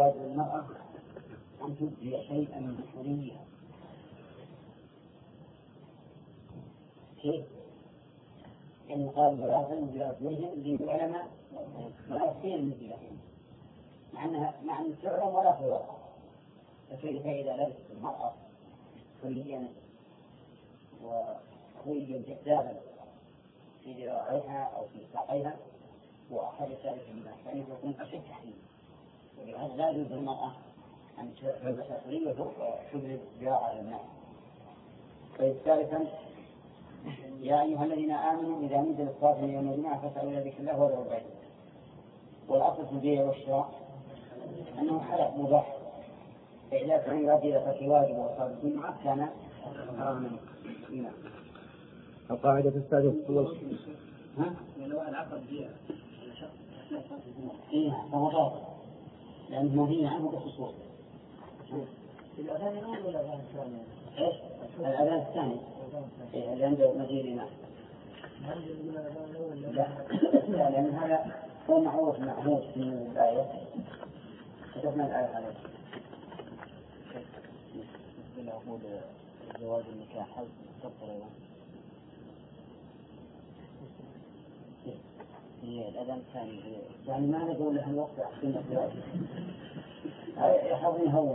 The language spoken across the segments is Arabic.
جواز المرأة أن تبدي شيئا من حرية. كيف؟ إن قال بلاغهم بلغتهم للعلماء لا يصير مثل لهم مع أن تعلم ولا تورى. فكيف إذا لبست المرأة كليا وكليا جدادا في ذراعيها أو في ساقيها وأخذ ذلك من أحسن يكون أشد تحريم. ولهذا لا يجوز للمرأة أن تلبس كلية وتبرز ذراعها للناس. ثالثا يا أيها الذين آمنوا إذا نزل الصلاة من يوم الجمعة فاسألوا إلى ذكر الله وذروا البيع. والأصل في البيع والشراء أنه حلال مباح، فإذا كان يؤدي في واجب وصلاة الجمعة كان حراما. القاعدة السادسة العقد فهو باطل لأنه نهي عنه بالخصوص. الأذان الأول ولا الأذان الثاني؟ إيش؟ الأذان الثاني اللي عند مدينة. لا لأن هذا هو معروف معهود من الآية. كتبنا الآية عليه. إلى عقود زواج النكاح هل تفضل هي الأذان الثاني يعني ما نقول له الوقت أحسن الزواج يحضن هو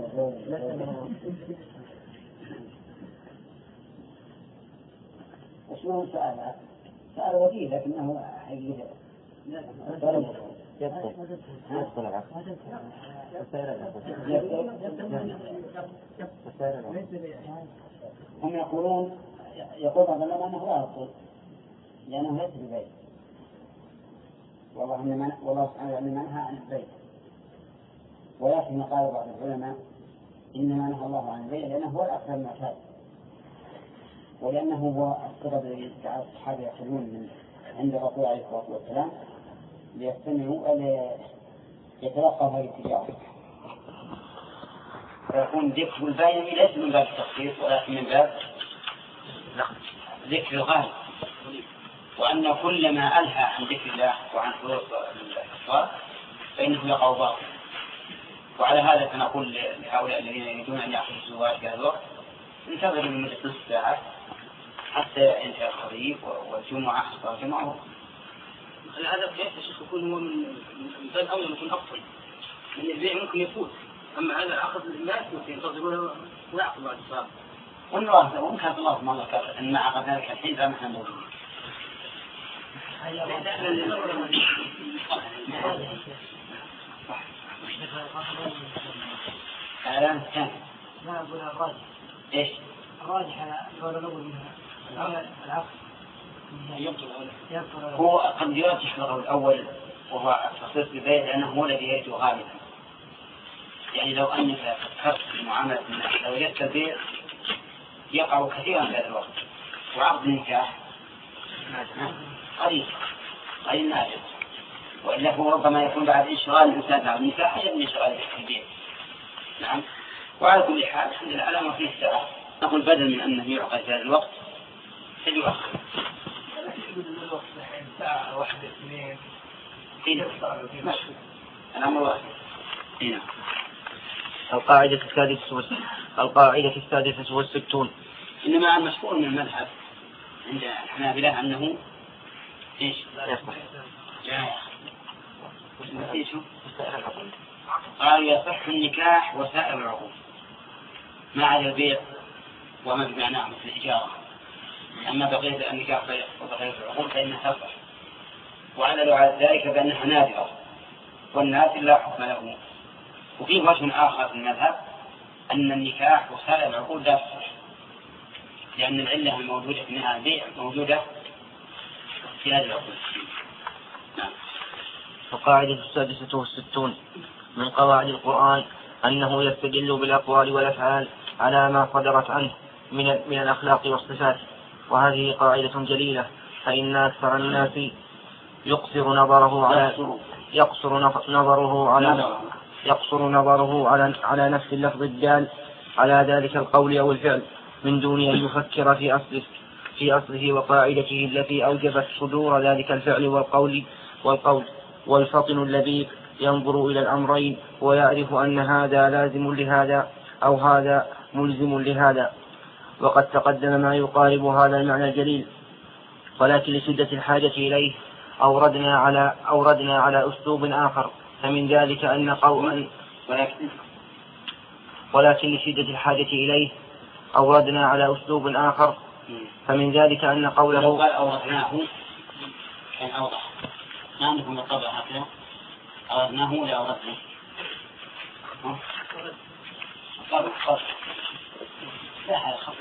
وشلون سأل وكيل لكنه حقيقة يدخل العقد هم يقولون يقول بعض العلماء أنه لا يدخل لأنه ليس ببيت والله سبحانه منها عن البيت. ولكن قال بعض العلماء إنما نهى الله عن البيت لأنه هو الأكثر المعتاد ولأنه هو السبب الذي جعل الصحابة يخرجون من عند الرسول عليه الصلاة والسلام ليستمعوا يتلقوا هذه التجارة. فيكون ذكر البين ليس من باب التخصيص ولكن من باب ذكر الغالب، وأن كل ما ألهى عن ذكر الله وعن حضور الصلاة فإنه يقع باطل. وعلى هذا فنقول لهؤلاء الذين يريدون أن يأخذوا الزواج في هذا الوقت انتظروا لمدة نصف ساعة حتى ينتهي الخطيب والجمعة صلاة الجمعة. هذا كيف الشيخ يكون هو من باب أولى يكون أفضل من البيع ممكن يفوت، أما هذا عقد الناس ينتظرونه ويعقد بعد الصلاة. والله ومكان الله ما الله كفر أن عقد ذلك الحين لا محل موجود. الآن الثاني ما أقول الراجح. إيش؟ الراجح على قول الأول منها العقد هو قد يرجح له الأول وهو تخصيص البيع لأنه هو الذي يجد غالبا. يعني لو أنك فكرت في معاملة الناس لو وجدت البيع يقع كثيرا في هذا الوقت وعقد النكاح قليل نادر، وإلا هو ربما يكون بعد انشغال الإنسان عن النكاح أجل من انشغال البيع. نعم. وعلى كل حال الحمد لله على ما فيه الساعة نقول بدل من أنه يعقد في هذا الوقت يؤخر ساعة واحدة اثنين الأمر واحد. هنا القاعدة السادسة والستون. إنما المشهور من المذهب عند الحنابلة أنه إيش؟ قالوا يصح النكاح وسائر العقود ما عدا البيع وما بمعناه مثل الإجارة، أما بقية النكاح وبقية العقود فإنها تصح. وعللوا على ذلك بأنها نادرة والناس لا حكم له. وفي وجه آخر في المذهب أن النكاح وسائر العقود لا تصح لأن العلة الموجودة في نهاية البيع موجودة في هذه العقود. نعم. القاعدة السادسة والستون من قواعد القرآن أنه يستدل بالأقوال والأفعال على ما صدرت عنه من الأخلاق والصفات، وهذه قاعدة جليلة، فإن أكثر الناس يقصر نظره على نفس اللفظ الدال على ذلك القول أو الفعل من دون أن يفكر في أصله وقاعدته التي أوجبت صدور ذلك الفعل والقول والفطن اللبيب ينظر إلى الأمرين ويعرف أن هذا لازم لهذا أو هذا ملزم لهذا. وقد تقدم ما يقارب هذا المعنى الجليل، ولكن لشدة الحاجة إليه أوردنا على أسلوب آخر، فمن ذلك أن ولكن لشدة الحاجة إليه أوردنا على أسلوب آخر، فمن ذلك أن قوله لو قال أوردناه كان أوضح. ما عندكم الطبع هكذا أوردناه ولا أوردناه؟ خط لا هذا خط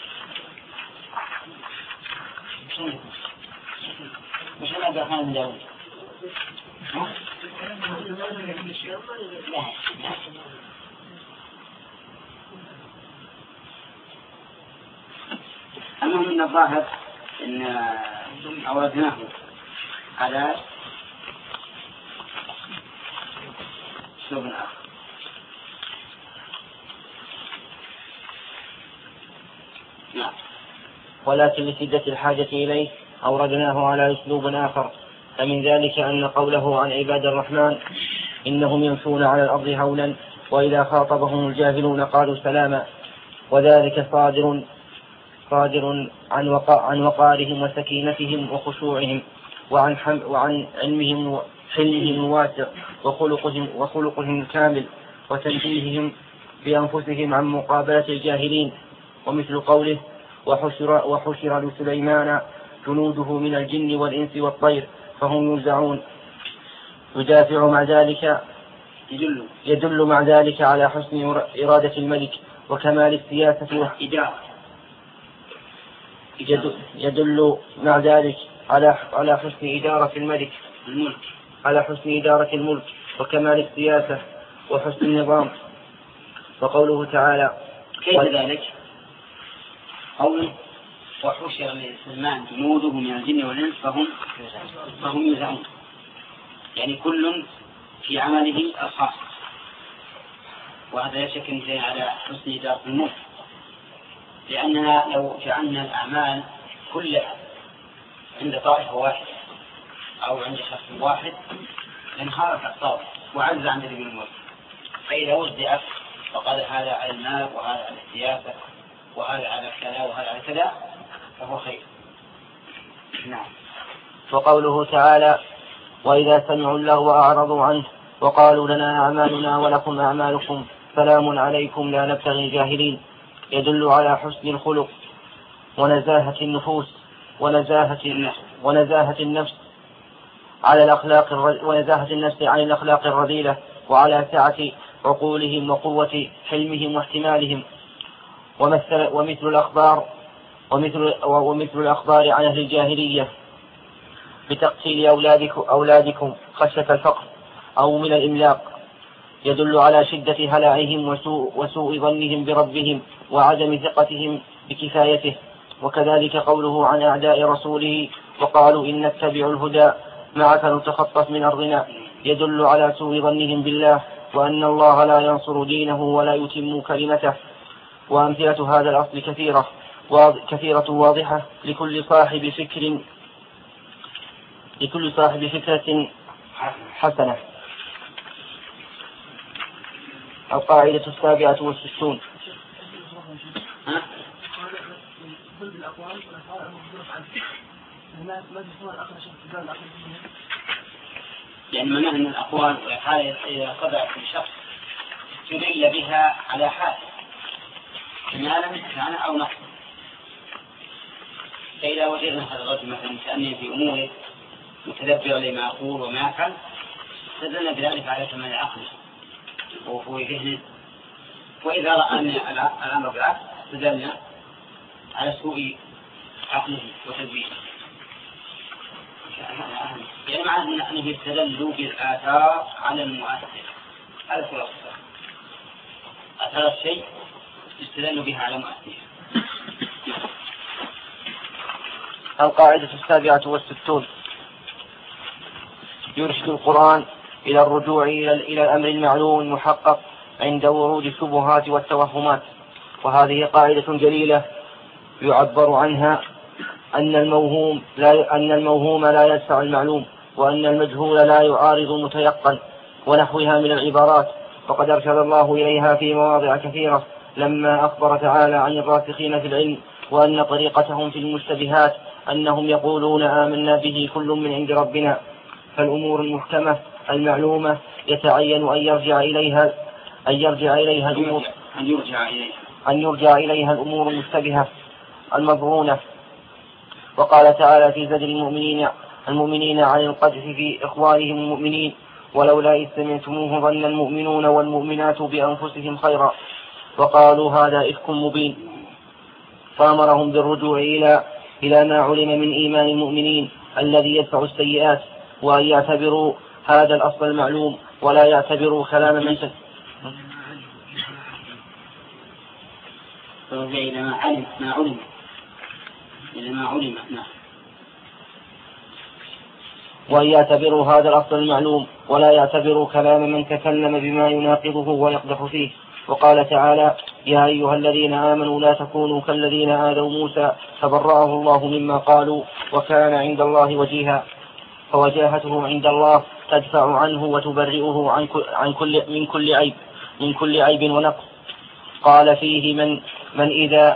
مش أنا عبد الرحمن بن داود. لا المهم من الظاهر إن أوردناه على أسلوب آخر. نعم. ولكن لشدة الحاجة إليه أوردناه على أسلوب آخر، فمن ذلك أن قوله عن عباد الرحمن إنهم يمشون على الأرض هونا وإذا خاطبهم الجاهلون قالوا سلاما، وذلك صادر عن وقارهم وسكينتهم وخشوعهم وعن علمهم الواسع وخلقهم الكامل وتنزيههم بأنفسهم عن مقابلة الجاهلين. ومثل قوله وحشر لسليمان جنوده من الجن والإنس والطير فهم يوزعون، يدل مع ذلك على حسن إرادة الملك وكمال السياسة يدل مع ذلك على حسن إدارة الملك على حسن إدارة الملك وكمال السياسة وحسن النظام. وقوله تعالى كيف ذلك؟ قوله وحشر لسليمان جنوده من الجن والإنس فهم يوزعون، يعني كل في عمله الخاص، وهذا لا شك أنه على حسن إدارة الملك، لأننا لو جعلنا الأعمال كلها عند طائفة واحدة أو عند شخص واحد انهارت أقطابه وعجز عن تدبير الملك. فإذا وزعت فقال هذا على المال وهذا على السياسة وهذا على كذا وهذا على كذا فهو خير. نعم. وقوله تعالى وإذا سمعوا اللغو أعرضوا عنه وقالوا لنا أعمالنا ولكم أعمالكم سلام عليكم لا نبتغي الجاهلين، يدل على حسن الخلق ونزاهة النفوس ونزاهة النفس عن الأخلاق الرذيلة، وعلى سعة عقولهم وقوة حلمهم واحتمالهم. ومثل الأخبار عن أهل الجاهلية بتقتيل أولادكم خشية الفقر أو من الإملاق يدل على شدة هلعهم وسوء ظنهم بربهم وعدم ثقتهم بكفايته. وكذلك قوله عن أعداء رسوله وقالوا إن نتبع الهدى معك نتخطف من أرضنا، يدل على سوء ظنهم بالله وأن الله لا ينصر دينه ولا يتم كلمته. وأمثلة هذا الأصل كثيرة واضحة لكل صاحب فكرة حسنة. القاعدة 67. يعني معناه أن الأقوال والأفعال إذا خضعت لشخص تدل بها على حال كمالا كان أو نقص. فإذا وجدنا هذا الرجل مثلا متأنيا في أموره متدبر لما يقول وما يفعل استدلنا بذلك على كمال عقله وهو ذهنه، وإذا رأى الأمر بالعكس استدلنا على سوء عقله وتدبيره. يعني معناه أنه يستدل بالآثار على المؤثر. هذا هو الأصل، أثر الشيء يستدل بها على مؤثر. القاعدة 67. يرشد القرآن إلى الرجوع إلى الأمر المعلوم المحقق عند ورود الشبهات والتوهمات. وهذه قاعدة جليلة يعبر عنها أن الموهوم لا يدفع المعلوم، وأن المجهول لا يعارض المتيقن، ونحوها من العبارات، وقد أرشد الله إليها في مواضع كثيرة لما أخبر تعالى عن الراسخين في العلم وأن طريقتهم في المشتبهات أنهم يقولون آمنا به كل من عند ربنا. فالأمور المحكمة المعلومة يتعين أن يرجع إليها الأمور المشتبهة المظنونة. وقال تعالى في زجر المؤمنين عن القذف في إخوانهم المؤمنين: ولولا إذ سمعتموه ظن المؤمنون والمؤمنات بأنفسهم خيرا وقالوا هذا إفك مبين. فأمرهم بالرجوع إلى ما علم من إيمان المؤمنين الذي يدفع السيئات، وأن يعتبروا هذا الأصل المعلوم ولا يعتبروا كلام من وأن يعتبروا هذا الأصل المعلوم ولا يعتبروا كلام من تكلم بما يناقضه ويقدح فيه. وقال تعالى: يا أيها الذين آمنوا لا تكونوا كالذين آذوا موسى فبرأه الله مما قالوا وكان عند الله وجيها. فوجاهته عند الله تدفع عنه وتبرئه من كل عيب ونقص. قال فيه من إذا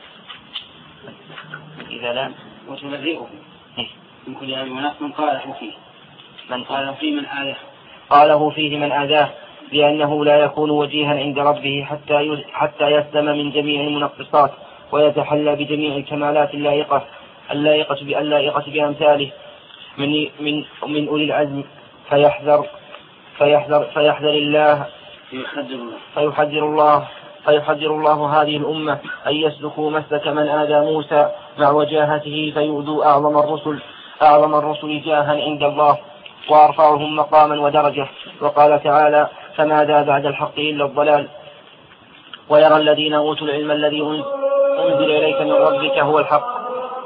لا وتبرئه من كل عيب ونقص. قاله فيه من آذاه، لأنه لا يكون وجيها عند ربه حتى يسلم من جميع المنقصات ويتحلى بجميع الكمالات اللائقة بأمثاله من أولي العزم. فيحذر الله هذه الأمة أن يسلكوا مسلك من آذى موسى مع وجاهته فيؤذوا أعظم الرسل جاها عند الله وأرفعهم مقاما ودرجة. وقال تعالى: فماذا بعد الحق إلا الضلال. ويرى الذين أوتوا العلم الذي أنزل إليك من ربك هو الحق.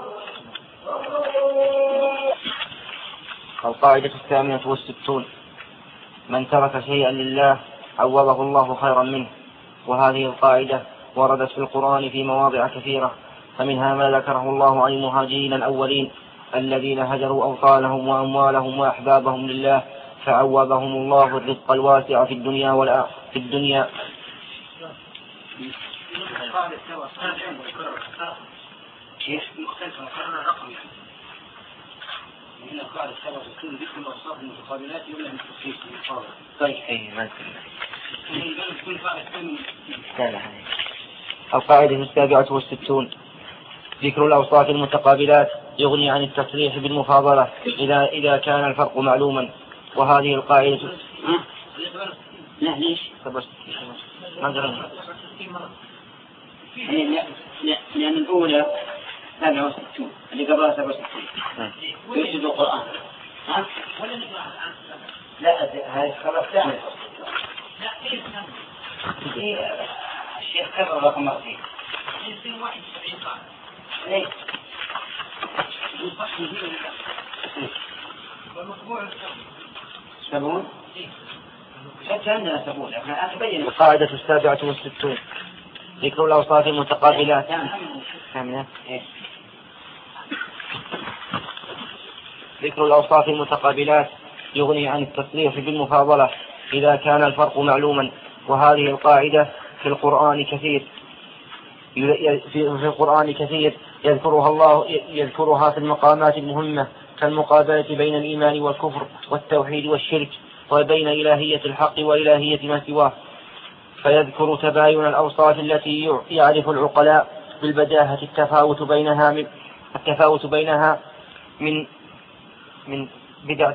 القاعدة 68: من ترك شيئا لله عوضه الله خيرا منه. وهذه القاعدة وردت في القرآن في مواضع كثيرة، فمنها ما ذكره الله عن المهاجرين الأولين الذين هجروا أوطانهم وأموالهم وأحبابهم لله فعوضهم الله الرزق الواسع في الدنيا القاعدة 67: ذكر الأوصاف المتقابلات يغني عن التصريح بالمفاضلة إذا كان الفرق معلوما. وهذه القاعدة لأن الأولى 67 اللي قبلها 67 يوجد القرآن. لا هذه خبر ثاني. الشيخ كبر رقم 40 ليه؟ سبعون عندنا 70. القاعدة 67: ذكر الأوصاف المتقابلات ذكر الأوصاف المتقابلات يغني عن التصريح بالمفاضلة إذا كان الفرق معلوما. وهذه القاعدة في القرآن كثير يذكرها في المقامات المهمة كالمقابلة بين الإيمان والكفر والتوحيد والشرك وبين إلهية الحق وإلهية ما سواه. فيذكر تباين الأوصاف التي يعرف العقلاء بالبداهة التفاوت بينها من بدعة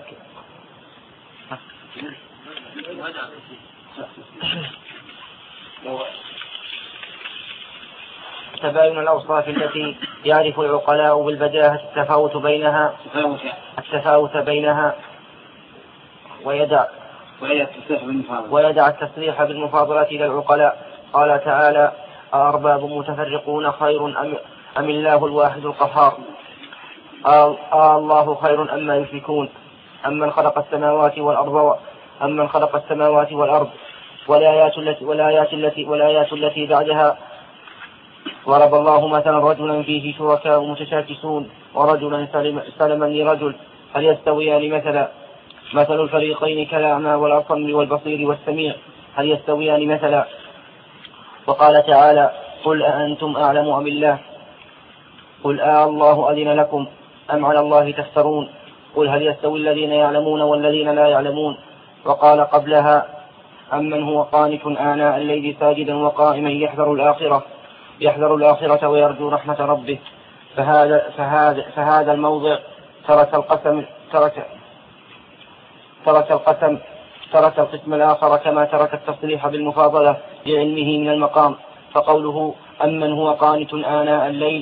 تباين الأوصاف التي يعرف العقلاء بالبداهة التفاوت بينها ويدع التصريح بالمفاضلة إلى العقلاء. قال تعالى: أأرباب متفرقون خير أم الله الواحد القهار الله خير أما يشركون أمن خلق السماوات والأرض والآيات التي بعدها. ضرب الله مثلا رجلا فيه شركاء متشاكسون ورجلا سلما لرجل هل يستويان مثلا. مثل الفريقين كالأعمى والأصم والبصير والسميع هل يستويان مثلا؟ وقال تعالى قل أأنتم أعلم أم الله قل الله أذن لكم أم على الله تفترون قل هل يستوي الذين يعلمون والذين لا يعلمون. وقال قبلها أمن هو قانت آناء الليل ساجدا وقائما يحذر الآخرة ويرجو رحمة ربه. فهذا الموضع ترك القسم الآخر كما ترك التصريح بالمفاضلة لعلمه من المقام. فقوله أمن هو قانت آناء الليل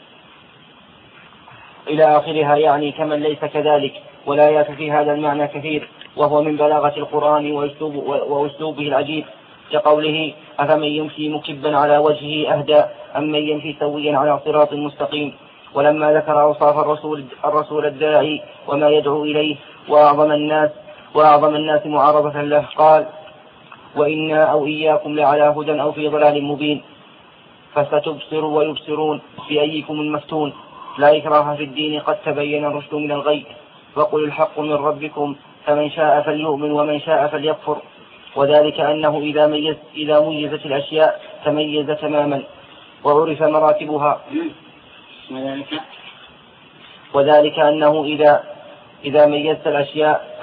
إلى آخرها يعني كمن ليس كذلك. والآيات في هذا المعنى كثير وهو من بلاغة القرآن وأسلوبه العجيب كقوله أفمن يمشي مكبا على وجهه أهدى أم من يمشي سويا على صراط مستقيم. ولما ذكر أوصاف الرسول الداعي وما يدعو إليه وأعظم الناس معارضة له قال وإنا أو إياكم لعلى هدى أو في ضلال مبين فستبصر ويبصرون بأيكم المفتون لا إكراه في الدين قد تبين الرشد من الغي وقل الحق من ربكم فمن شاء فليؤمن ومن شاء فليكفر. وذلك أنه إذا ميزت الأشياء تميز تماما وعرف مراتبها. وذلك أنه إذا ميزت الأشياء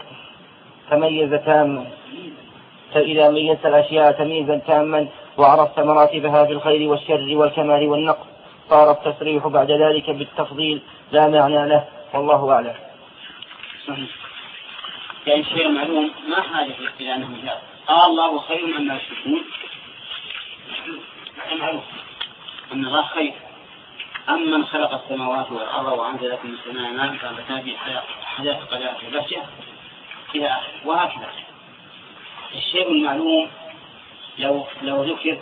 إذا ميزت الأشياء تمييزا تاما وعرفت مراتبها في الخير والشر والكمال والنقص صار التصريح بعد ذلك بالتفضيل لا معنى له والله أعلم. يعني الشيء المعلوم ما حاجة إلى أنه جاء قال الله خير مما يشركون معروف أن الله خير. أمن خلق السماوات والأرض وأنزل لكم من السماء ماء فأنبتنا به حدائق وبهجة إلى آخره. وهكذا الشيء المعلوم لو ذكر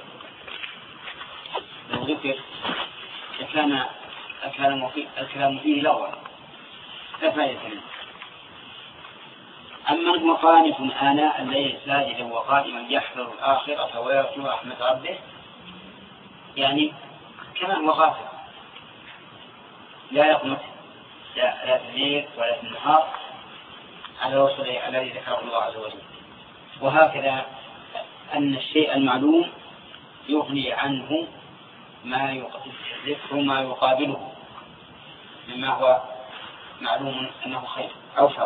كان الكلام فيه لغوا لا فائدة منه. أما هو قانت آناء الليل ساجدا وقائما يحذر الآخرة ويرجو رحمة ربه يعني كمان هو غافل لا يقنط لا في الليل ولا في النهار على الوصف الذي ذكره الله عز وجل. وهكذا أن الشيء المعلوم يغني عنه ذكر ما يقابله مما هو معلوم أنه خير أو شر.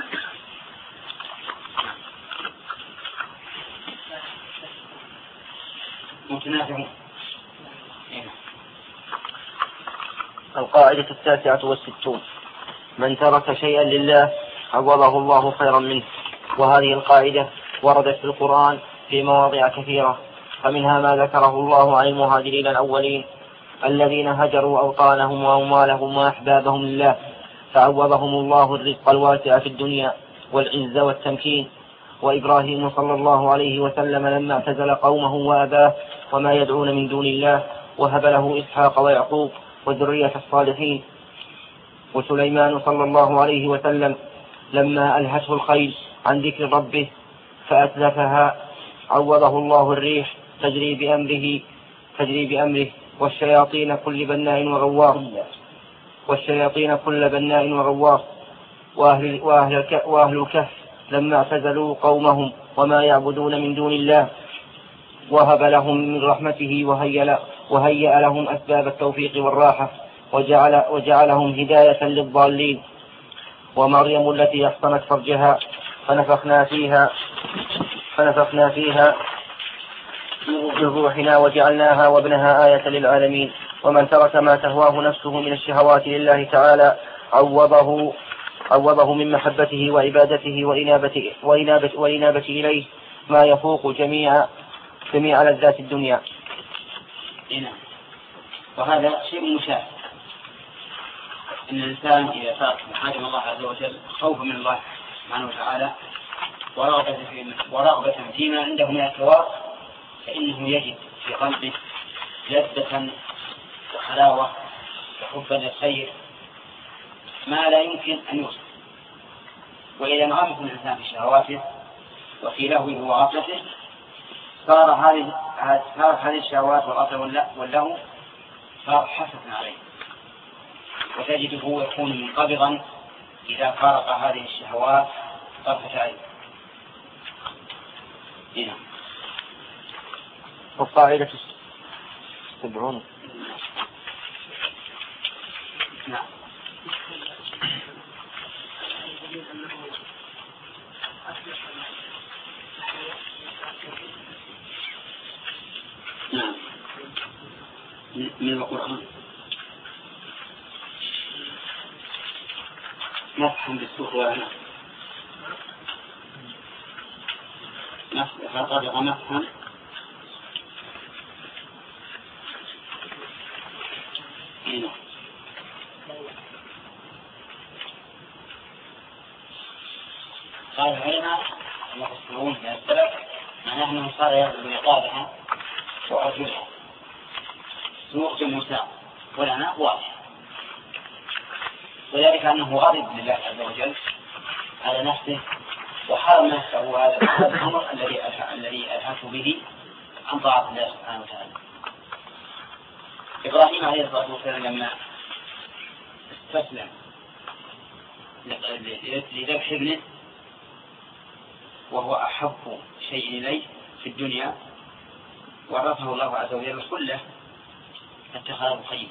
متنازعون. القاعدة 69 من ترك شيئا لله عوضه الله خيرا منه. وهذه القاعدة وردت في القرآن في مواضع كثيرة فمنها ما ذكره الله عن المهاجرين الأولين الذين هجروا أوطانهم وأموالهم وأحبابهم لله فعوضهم الله الرزق الواسع في الدنيا والعز والتمكين. وإبراهيم صلى الله عليه وسلم لما اعتزل قومه وأباه وما يدعون من دون الله وهب له إسحاق ويعقوب وذرية الصالحين. وسليمان صلى الله عليه وسلم لما ألهته الخيل عن ذكر ربه فأتلفها عوضه الله الريح تجري بأمره والشياطين كل بناء وغواص. وأهل الكهف لما اعتزلوا قومهم وما يعبدون من دون الله وهب لهم من رحمته وهيأ لهم أسباب التوفيق والراحة وجعلهم هداية للضالين. ومريم التي أحصنت فرجها فنفخنا فيها من روحنا وجعلناها وابنها آية للعالمين. ومن ترك ما تهواه نفسه من الشهوات لله تعالى عوضه من محبته وعبادته وإنابة إليه ما يفوق جميع لذات الدنيا. وهذا شيء مشاهد إن الإنسان إذا ترك محارم الله عز وجل خوفا من الله سبحانه وتعالى ورغبة فيما عنده من الثواب فإنه يجد في قلبه لذة وحلاوة وحبا للخير ما لا يمكن أن يوصف. وإذا انغمس الإنسان في شهواته وفي لهوه وغفلته صار هذه الشهوات والغفلة واللهو صار حسرة عليه وتجده يكون منقبضا إذا فارق هذه الشهوات طرفة عين. هنا والقاعدة 70. نعم. نعم من القرآن نفهم بالسوق ولا نفهم نفهم هنا. قال العلماء المفسرون من السلف معناه أنه صار يغضب رقابها وأرجلها سوق جموساء والعناق واضح، وذلك أنه غضب لله عز وجل على نفسه وحرم نفسه هذا الأمر الذي ألهته به عن طاعة الله سبحانه وتعالى. إبراهيم عليه الصلاة والسلام لما استسلم لذبح ابنه وهو أحب شيء إليه في الدنيا ورثه الله عز وجل كله اتخذه خيرا.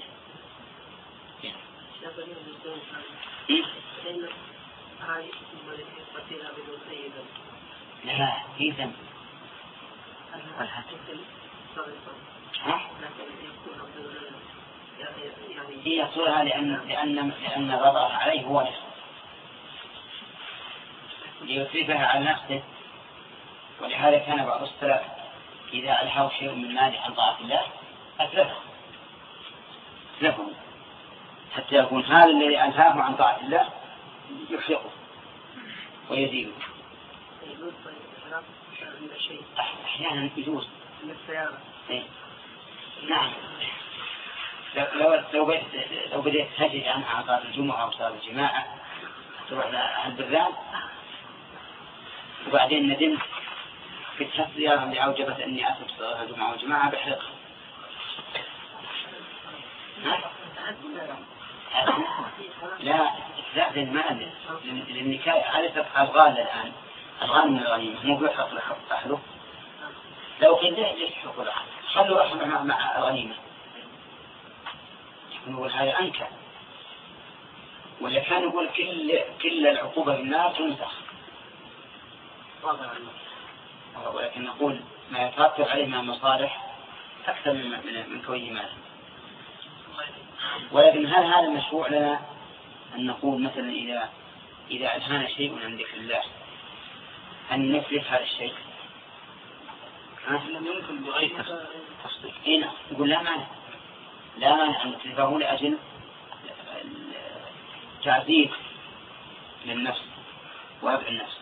لا في ذنب هي يقولها لأن الرضا عليه هو نفسه ليصرفها على نفسه، ولهذا كان بعض السلف إذا ألهوا شيء من مال عن طاعة الله أتلفه حتى يكون هذا الذي ألهاه عن طاعة الله يحرقه ويزيله. أحيانا يجوز. نعم لو بديت تجد عن عقار الجمعة أو صلاة الجماعة تروح للبران وبعدين ندمت في السيارة اللي أوجبت أني أترك صلاة الجمعة والجماعة بحرقها. لا زاد المال للنكاية على ألغال الآن ألغال من الغنيمة مو بيحرق أحله. لو قلت ليش تحرقوا الأحل خلوا رحمة مع الغنيمة نقول هذا أنكى، ولا كان يقول كل العقوبة بالنار تنسخ، ولكن نقول ما يترتب عليه من المصالح أكثر من كونه مالا. ولكن هل هذا مشروع لنا أن نقول مثلا إذا ألهانا شيء عن ذكر الله أن نفلت هذا الشيء؟ لم يمكن بغير تصديق. هنا يقول لا مانع أن نتلفه لأجل تعذيب للنفس وابع النفس.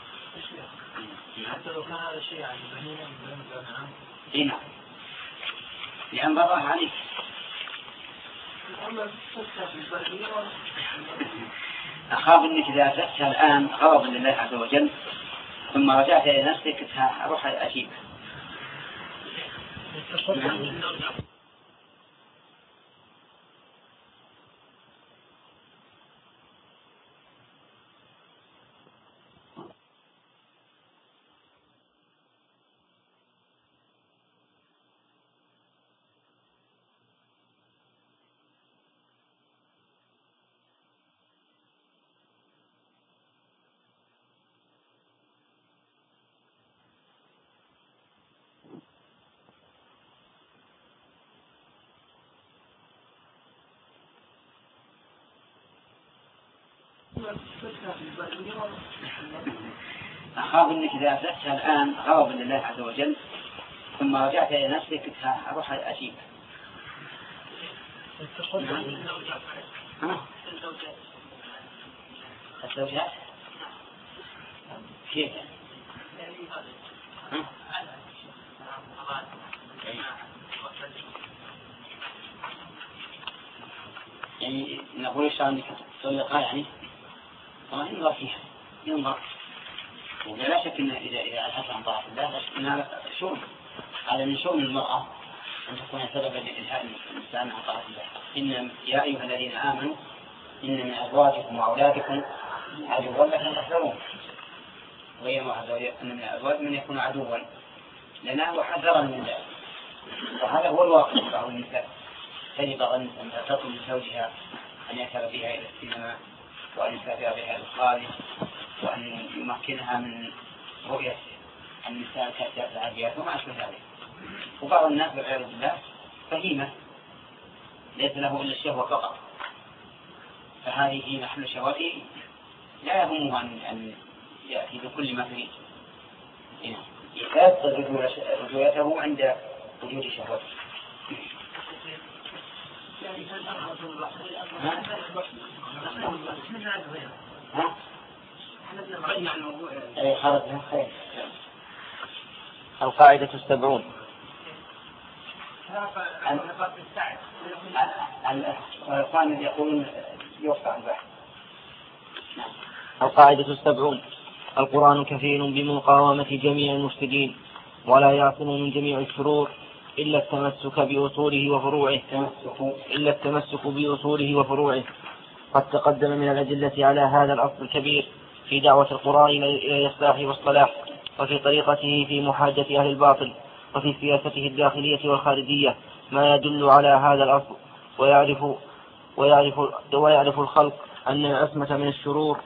حتى لو كان هذا الشيء عن بهيمة هنا لأن بضاه عليك. أخاف أنك إذا أتتها الآن غضبا لله عز وجل ثم رجعت إلى نفسك أروح أجيب. أخاف أنك إذا أفلتها الآن غضبا لله عز وجل ثم رجعت إلى نفسك أروح أجيب. الزوجات كيف؟ يعني نقول إيش عندك طلقها يعني طبعا ينظر فيها ينظر، ولا شك إن إذا ألحت عن طاعة الله إن هذا شؤم، هذا من شؤم المرأة أن تكون سببا لإلهاء الإنسان عن طاعة الله. إن يا أيها الذين آمنوا إن من أزواجكم وأولادكم عدوا لكم فاحذروهم غير واحد أن من الأزواج من يكون عدوا لنا وحذرا من ذلك. وهذا هو الواقع. بعض النساء تجد بعض النساء أن تطلب لزوجها أن يذهب بها إلى السينما وأن يسافر بها إلى الخارج وأن يمكنها من رؤية النساء كأسيات العاديات وما أشبه ذلك. وبعض الناس والعياذ بالله فهيمة ليس له إلا الشهوة فقط، فهذه محل شهوته لا يهمه أن يأتي بكل ما تريد، يكاد رجوعته عند وجود شهوته. القاعدة 70. الإخوان يقولون يوقع البحث. القاعدة 70. القرآن كفيل بمقاومة جميع المفسدين ولا يعصم من جميع الشرور إلا التمسك بأصوله وفروعه. قد تقدم من الأدلة على هذا الأصل الكبير في دعوة القرآن إلى الإصلاح والصلاح، وفي طريقته في محاجة أهل الباطل، وفي سياسته الداخلية والخارجية ما يدل على هذا الأصل. ويعرف الخلق أن العصمة من الشرور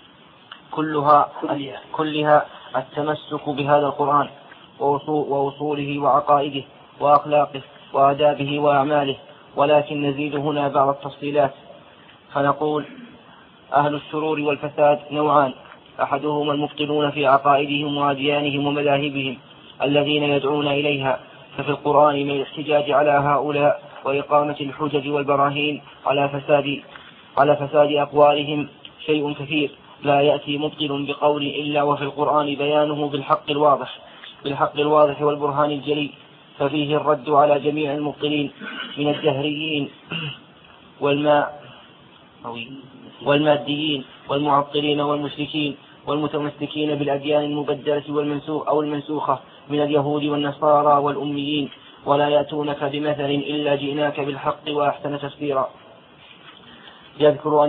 كلها التمسك بهذا القرآن ووصوله وعقائده وأخلاقه وآدابه وأعماله. ولكن نزيد هنا بعض التفصيلات فنقول: أهل الشرور والفساد نوعان: أحدهم المبطلون في عقائدهم وأديانهم ومذاهبهم الذين يدعون إليها، ففي القرآن من الاحتجاج على هؤلاء وإقامة الحجج والبراهين على فساد أقوالهم شيء كثير لا يأتي مبطل بقول إلا وفي القرآن بيانه بالحق الواضح والبرهان الجلي، ففيه الرد على جميع المبطلين من الجهريين والماديين والمعطلين والمشركين والمتمسكين بالأديان المبدلة المنسوخة من اليهود والنصارى والأميين، ولا يأتونك بمثل إلا جئناك بالحق وأحسن تفسيرا. يذكر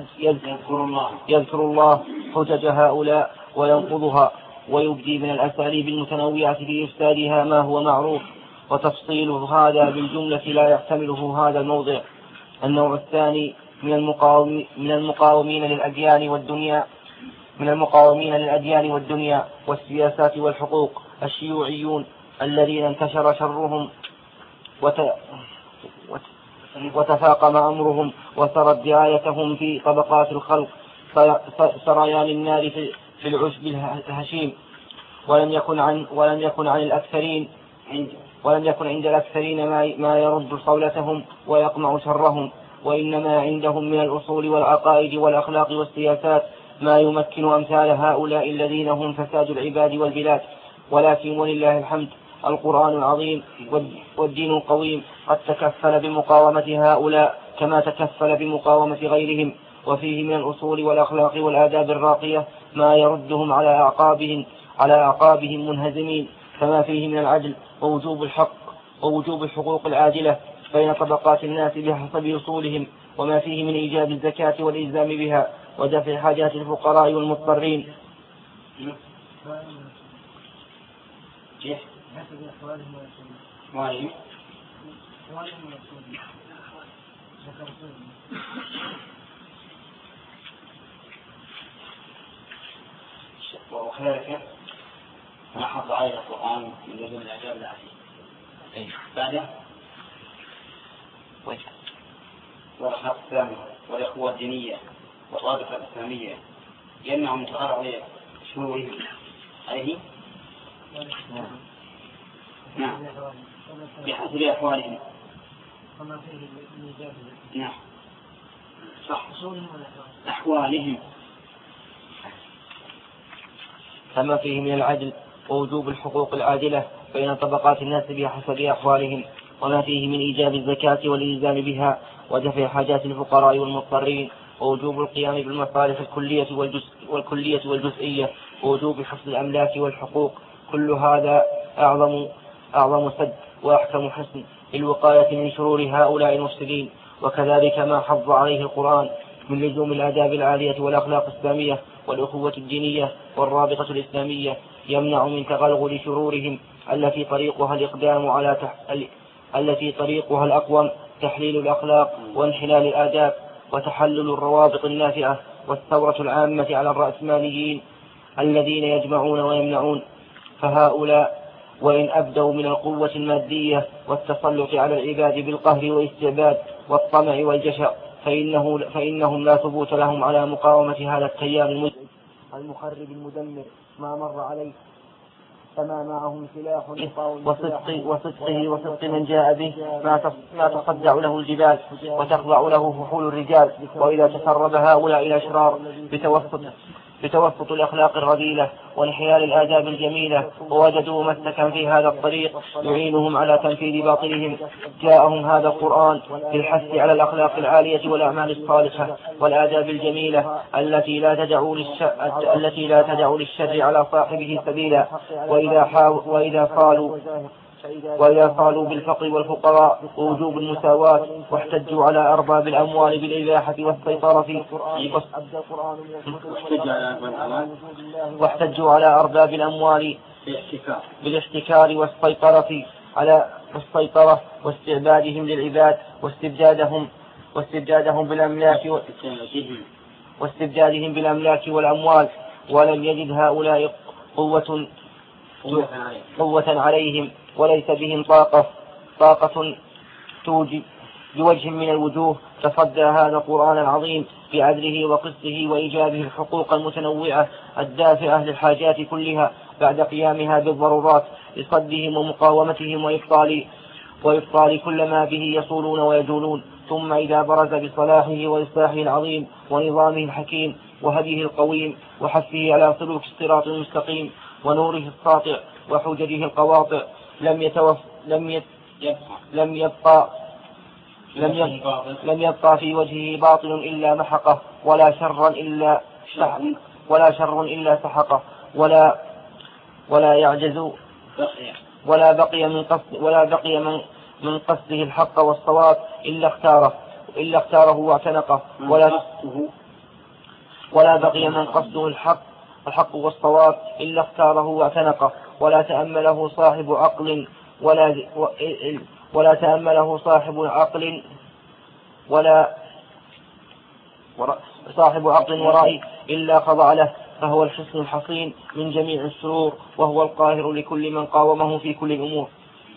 الله حجج هؤلاء وينقضها، ويبدي من الأساليب المتنوعة في إفسادها ما هو معروف، وتفصيل هذا بالجملة لا يحتمله هذا الموضع. النوع الثاني من المقاومين للأديان والدنيا والسياسات والحقوق الشيوعيون الذين انتشر شرهم وتفاقم أمرهم وسرت دعايتهم في طبقات الخلق سريان النار في العشب الهشيم، ولم يكن عند الأكثرين ما يرد صولتهم ويقمع شرهم، وإنما عندهم من الأصول والعقائد والأخلاق والسياسات ما يمكن أمثال هؤلاء الذين هم فساد العباد والبلاد. ولكن ولله الحمد القرآن العظيم والدين القويم قد تكفل بمقاومة هؤلاء كما تكفل بمقاومة غيرهم، وفيه من الأصول والأخلاق والآداب الراقية ما يردهم على أعقابهم منهزمين، كما فيه من العدل ووجوب الحق ووجوب الحقوق العادلة بين طبقات الناس بحسب أصولهم، وما فيه من إيجاب الزكاة والإلزام بها ودفع حاجات الفقراء والمضطرين. وكذلك نحفظ على القرآن من لدن الإعجاب العظيم. بعده والأخلاق السامية والأخوة الدينية والرابطة الإسلامية يمنع من تقرع شروره عليه نعم بحسب أحوالهم. نعم صح أحوالهم، كما فيه من العدل ووجوب الحقوق العادلة بين طبقات الناس بحسب أحوالهم، وما فيه من إيجاب الزكاة والإلزام بها ودفع حاجات الفقراء والمضطرين، ووجوب القيام بالمصالح الكلية والجزئية، ووجوب حفظ الأملاك والحقوق. كل هذا أعظم سد وأحكم حسن للوقاية من شرور هؤلاء المفسدين. وكذلك ما حض عليه القرآن من لزوم الآداب العالية والأخلاق السامية والأخوة الدينية والرابطة الإسلامية يمنع من تغلغل شرورهم التي طريقها الأقوم تحليل الأخلاق وانحلال الآداب وتحلل الروابط النافعة والثورة العامة على الرأسماليين الذين يجمعون ويمنعون. فهؤلاء وإن أبدوا من القوة المادية والتسلط على العباد بالقهر والاستعباد والطمع والجشع فإنهم لا ثبوت لهم على مقاومة هذا التيار المزعج المخرب المدمر ما مر عليه، فما معهم سلاح وصدق من جاء به ما تصدع له الجبال وتخضع له فحول الرجال. وإذا تسرب هؤلاء الأشرار بتوسط الأخلاق الرذيلة وانحلال الآداب الجميلة ووجدوا مسلكا في هذا الطريق يعينهم على تنفيذ باطلهم، جاءهم هذا القرآن للحث على الأخلاق العالية والأعمال الصالحة والآداب الجميلة التي لا تدع للشر على صاحبه سبيلا. وإذا قالوا بالفقر والفقراء ووجوب المساواة واحتجوا على أرباب الأموال بالإباحة والسيطرة واحتجوا على أرباب الأموال بالاحتكار والسيطرة على السيطرة واستعبادهم للعباد واستبدادهم بالأملاك والأموال. ولم يجد هؤلاء قوة عليهم وليس بهم طاقة توجب بوجه من الوجوه تصدى هذا القرآن العظيم بعدله وقسطه وإيجابه الحقوق المتنوعة الدافعة للحاجات كلها بعد قيامها بالضرورات لصدهم ومقاومتهم وإبطال كل ما به يصولون ويجولون. ثم إذا برز بصلاحه وإصلاحه العظيم ونظامه الحكيم وهديه القويم وحثه على سلوك الصراط المستقيم ونوره الساطع وحججه القواطع لم يبقى في وجهه باطل إلا محقه ولا شر إلا سحقه ولا يعجز ولا بقي من قصده الحق والصواب إلا اختاره واعتنقه ولا بقي من قصده الحق والصواب إلا اختاره واعتنقه ولا تأمله صاحب عقل ورأي إلا خضع له، فهو الحصن الحصين من جميع الشرور وهو القاهر لكل من قاومه في كل الأمور.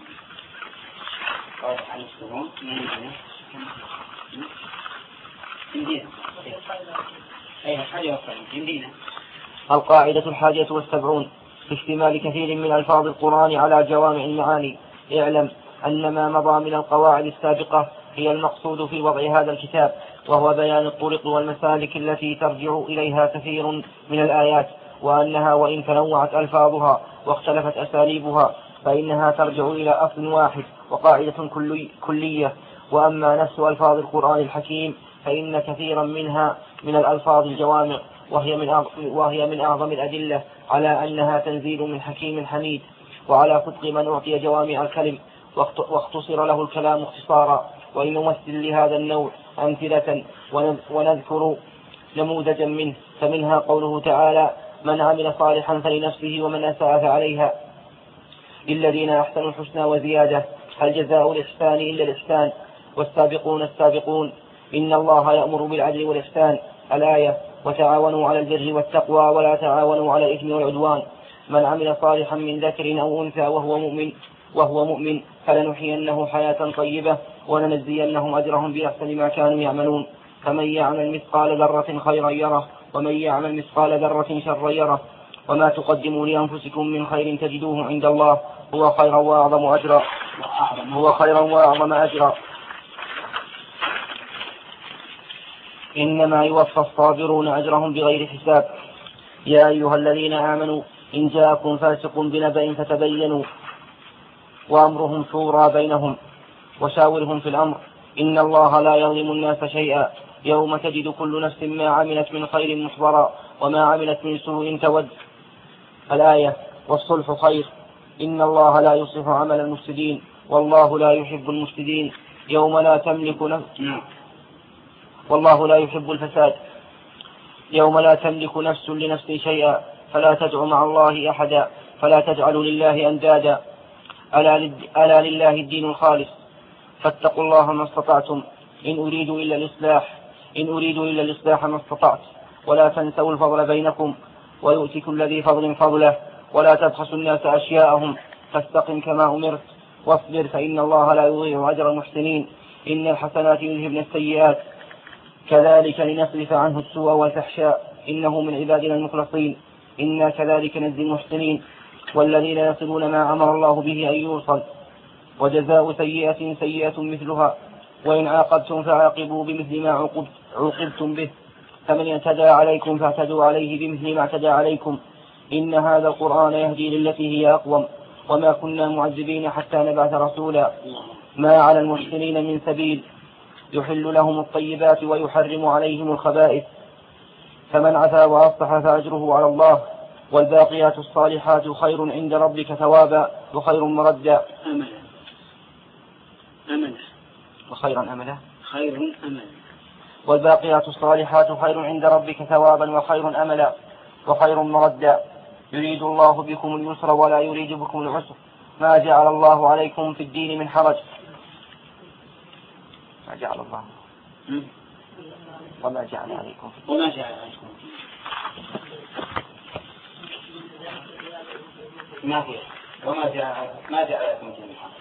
القاعدة 71 في اشتمال كثير من ألفاظ القرآن على جوامع المعاني. اعلم أن ما مضى من القواعد السابقة هي المقصود في وضع هذا الكتاب، وهو بيان الطرق والمسالك التي ترجع إليها كثير من الآيات، وأنها وإن تنوعت ألفاظها واختلفت أساليبها فإنها ترجع إلى أصل واحد وقاعدة كلية. وأما نفس ألفاظ القرآن الحكيم فإن كثيرا منها من الألفاظ الجوامع، وهي من أعظم الأدلة على أنها تنزيل من حكيم حميد، وعلى صدق من أعطي جوامع الكلم واختصر له الكلام اختصارا. ولنمثل لهذا النوع أمثلة ونذكر نموذجا منه، فمنها قوله تعالى: من عمل صالحا فلنفسه ومن أساء فعليها للذين أحسنوا الحسنى وزيادة هل جزاء الإحسان إلا الإحسان والسابقون السابقون إن الله يأمر بالعدل والإحسان الآية. وتعاونوا على البر والتقوى ولا تعاونوا على الإثم والعدوان. من عمل صالحا من ذكر أو أنثى وهو مؤمن فلنحيينه حياة طيبة ولنجزينهم أجرهم بأحسن ما كانوا يعملون. فمن يعمل مثقال ذرة خيرا يره ومن يعمل مثقال ذرة شرا يره. وما تقدموا لأنفسكم من خير تجدوه عند الله هو خيرا وأعظم أجرا إنما يوفى الصابرون أجرهم بغير حساب. يا أيها الذين آمنوا إن جاءكم فاسق بنبأ فتبينوا وأمرهم شورى بينهم وشاورهم في الأمر إن الله لا يظلم الناس شيئا يوم تجد كل نفس ما عملت من خير محضرا وما عملت من سوء تود الآية. والصلح خير إن الله لا يصلح عمل المفسدين والله لا يحب المفسدين. يوم لا تملك نفس والله لا يحب الفساد. يوم لا تملك نفس لنفس شيئا فلا تدع مع الله أحدا فلا تجعلوا لله أندادا ألا لله الدين الخالص فاتقوا الله ما استطعتم إن أريد إلا الإصلاح ما استطعت ولا تنسوا الفضل بينكم ويؤتي كل ذي فضل فضله ولا تبخسوا الناس أشياءهم فاستقم كما أمرت واصبر فإن الله لا يضيع أجر المحسنين إن الحسنات يذهبن السيئات كذلك لنصرف عنه السوء والفحشاء إنه من عبادنا المخلصين إنا كذلك نجزي المحسنين والذين يصلون ما أمر الله به أن يوصل وجزاء سيئة سيئة مثلها وإن عاقبتم فعاقبوا بمثل ما عوقبتم به فمن اعتدى عليكم فاعتدوا عليه بمثل ما اعتدى عليكم إن هذا القرآن يهدي للتي هي أقوم وما كنا معذبين حتى نبعث رسولا ما على المحسنين من سبيل يحل لهم الطيبات ويحرم عليهم الخبائث فمن عفا وأصلح فأجره على الله والباقيات الصالحات خير عند ربك ثوابا وخير مردا والباقيات الصالحات خير عند ربك ثوابا وخير أملا وخير مردا يريد الله بكم اليسر ولا يريد بكم العسر ما جعل الله عليكم في الدين من حرج ما جعل الله وما جعل عليكم ما في وما جعل عليكم في الدين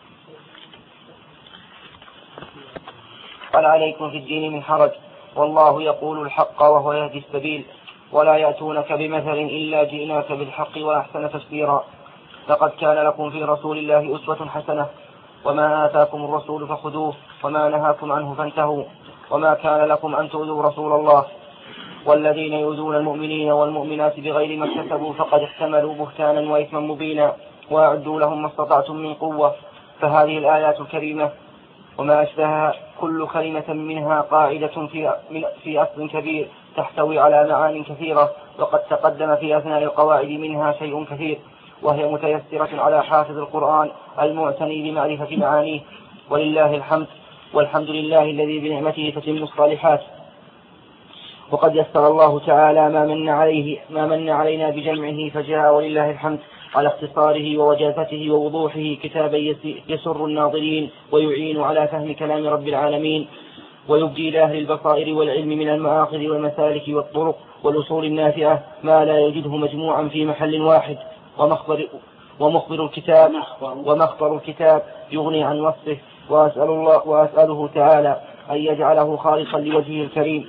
قال عليكم في الدين من حرج والله يقول الحق وهو يهدي السبيل ولا يأتونك بمثل إلا جئناك بالحق وأحسن تفسيرا لقد كان لكم في رسول الله أسوة حسنة وما آتاكم الرسول فخذوه وما نهاكم عنه فانتهوا وما كان لكم أن تؤذوا رسول الله والذين يؤذون المؤمنين والمؤمنات بغير ما اكتسبوا فقد احتملوا بهتانا وإثما مبينا وأعدوا لهم ما استطعتم من قوة فهذه الآيات الكريمة وما أشبهها كل كلمة منها قاعدة في أصل كبير تحتوي على معان كثيرة وقد تقدم في أثناء القواعد منها شيء كثير وهي متيسرة على حافظ القرآن المعتني بمعرفة معانيه ولله الحمد والحمد لله الذي بنعمته تتم الصالحات وقد يسر الله تعالى ما من علينا بجمعه فجاء ولله الحمد على اختصاره ووجازته ووضوحه كتابا يسر الناظرين ويعين على فهم كلام رب العالمين ويبدي لأهل البصائر والعلم من المآخذ والمسالك والطرق والأصول النافعة ما لا يجده مجموعا في محل واحد ومخبر الكتاب يغني عن وصفه وأسأله تعالى أن يجعله خالصا لوجهه الكريم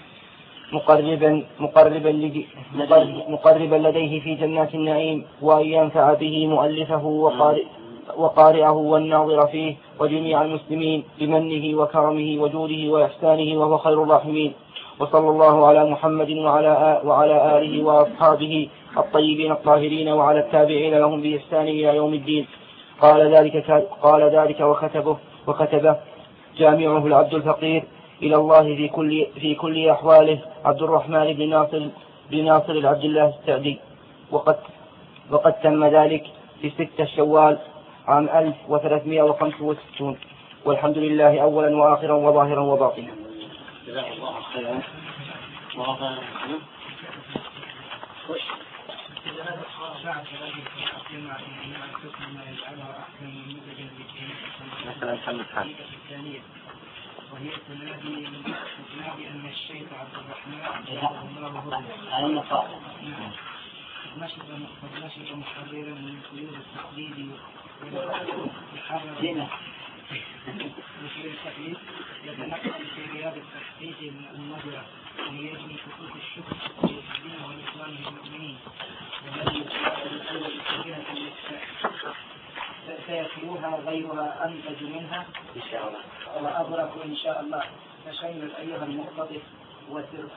مقربا لديه في جنات النعيم وأن ينفع به مؤلفه وقارئه والناظر فيه وجميع المسلمين بمنه وكرمه وجوده وإحسانه وهو خير الراحمين وصلى الله على محمد وعلى آله وأصحابه الطيبين الطاهرين وعلى التابعين لهم بإحسان إلى يوم الدين قال ذلك وكتبه جامعه العبد الفقير إلى الله في كل أحواله عبد الرحمن بن ناصر العبد الله السعدي وقد تم ذلك في 6 شوال عام 1365 والحمد لله أولا وآخرا وظاهرا وباطنا. جزاك الله خيرا. مثلا محمد خان وهي تنادي أن الشيخ عبد الرحمن نشط محررا من قيود التقليد يتنقل في رياض التحقيق النظرة ويجني خطوط الشكر والدين والإسلام للمؤمنين وهذه الأول كبيرة سيتلوها غيرها أنتج منها إن شاء الله وأبرك إن شاء الله فشمل أيها المقتضف وسر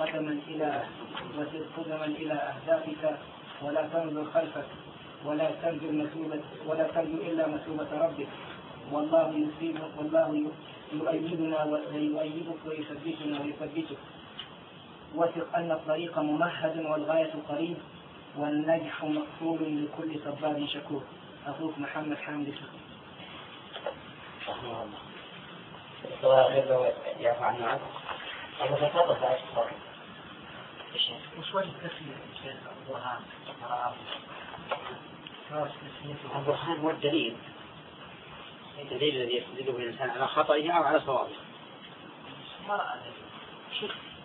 قدما إلى أهدافك ولا تنظر خلفك ولا تنظر إلا مثوبة ربك والله يؤيدنا ويؤيدك ويثبتنا ويثبتك وثق أن الطريق ممهد والغاية قريب والنجح مقتول لكل صبار شكور. أخوك محمد حامد الله يرفع عنه. أيوة تفضل بعد الصلاة. وش وجه التسمية شيخ البرهان؟ البرهان هو الدليل الذي يستدل به الإنسان على خطئه أو على صوابه. ما رأى ذلك.